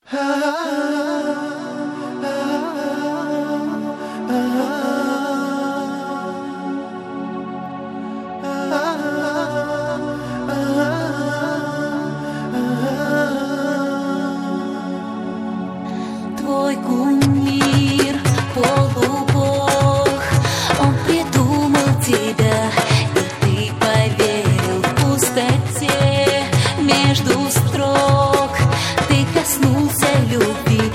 Твой кумир, полубог, он придумал тебя, и ты поверил в пустоте между строк. Ты коснулся любви.